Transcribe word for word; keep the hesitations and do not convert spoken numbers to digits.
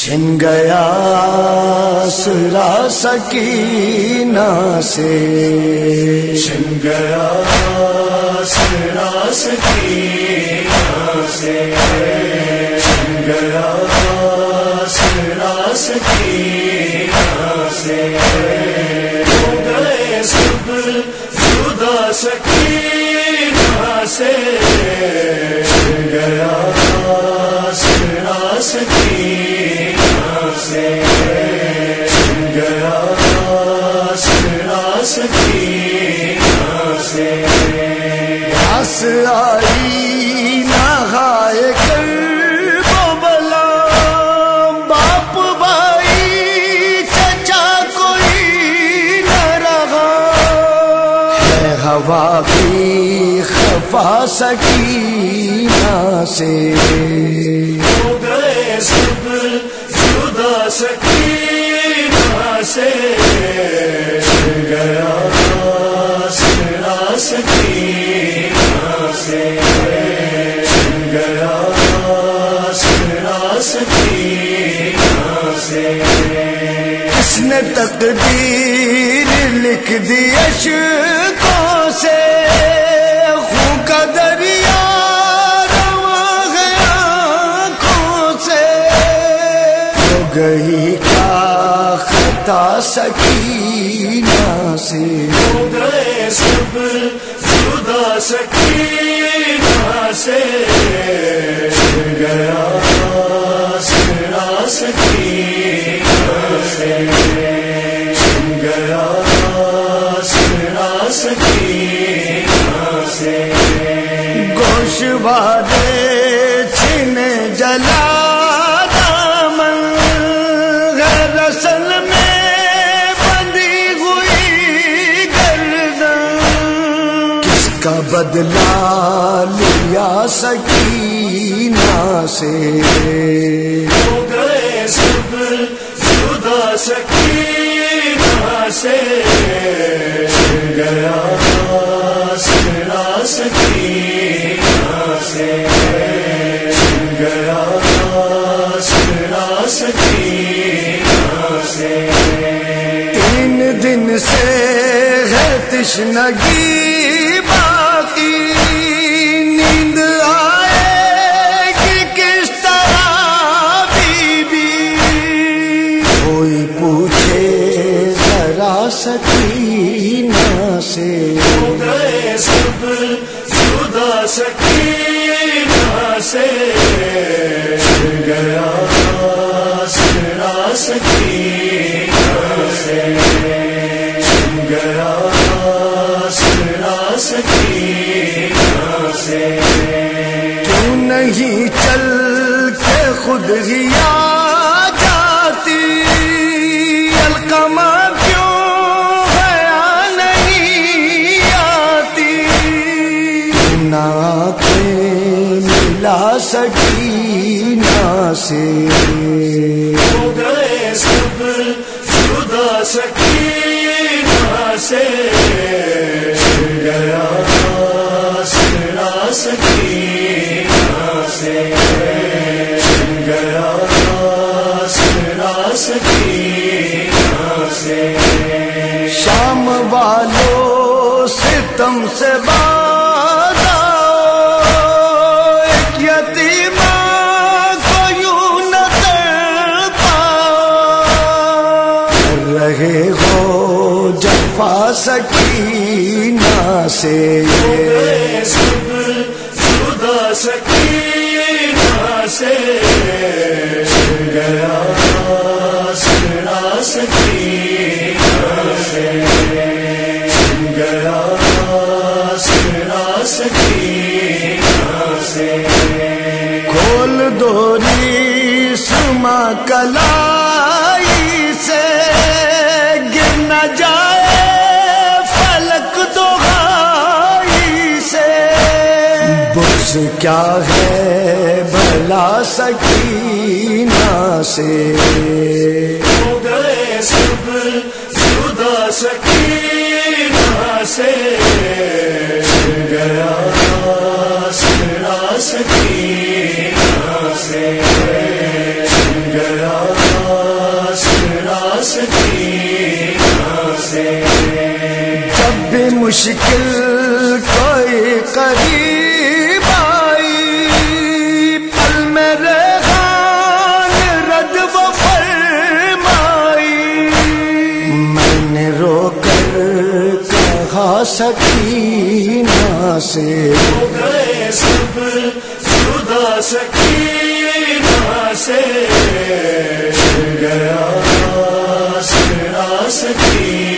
چھن گیا سرا سکینہ سے، چھن گیا سرا سکینہ سے، چھن گیا سرا سکینہ سے، ہو گئے سب جدا سکینہ سے، چھن گیا سرا سکینہ سے، چھن گیا سرا سکینہ سے، ہنس آئی نہائے کر وہ بلا، باپ بھائی چچا کوئی نہ رہا، ہے ہوا بھی خفا سکینہ سے، ہو گئے سب جدا سکینہ سے، چھن گیا سرا سکینہ سے، چھن گیا سرا سکینہ سے، کس نے تقدیر لکھ دی اشکوں سے، خون کا دریا رواں ہے آنکھوں سے، ہو گئی کیا خطا سکینہ سے، ہو گئے سب جدا سکینہ سے، چھن گیا سرا سکینہ سے، چھن گیا سرا سکینہ سے، گوشوارے چھن جلا دامن، غیر اصل میں بندھی ہوئی گردن، کس کا بدلہ لیا سکینہ سے، ہو گئے سب جدا سکینہ سے، چھن گیا سرا سکینہ سے، چھن گیا سرا سکینہ سے، تین دن سے ہے تشنگی باقی، نیند آئے گی کس طرح بی بی، کوئی پوچھے ذرا سکینہ سے، ہو گئے سب جدا سکینہ سے، چھن گیا سرا سکینہ سے، چھن گیا سرا سکینہ سے، کیوں نہیں چل کے خود ہی آ جاتی، القمہ کیوں حیا نہیں آتی، نہ آنکھیں ملا سکینہ سے، ہو گئے سب جدا سکینہ سے، چھن گیا سرا سکینہ سے، چھن گیا سرا سکینہ سے، شام والوں ستم سے باز آؤ، ایک یتیمہ کو یوں نہ تڑپاؤ، کر رہے ہو جفا سکینہ سے، ہو گئے سب جدا سکینہ سے، چھن گیا سرا سکینہ سے، چھن گیا سرا سکینہ سے، کھول دوری سما کلائی سے، گر نہ جائے فلک دہائی سے، بغض کیا ہے بھلا سکینہ سے، ہو گئے سب جدا سکینہ سے، چھن گیا سرا سکینہ سے، چھن گیا سکینہ سے جب بھی مشکل کوئی قریب آئی پل میں ریحان رد و فرمائی میں نے رو کر کہا سکینہ سے ہو گئے سب جدا سکینہ سے گیا سکینہ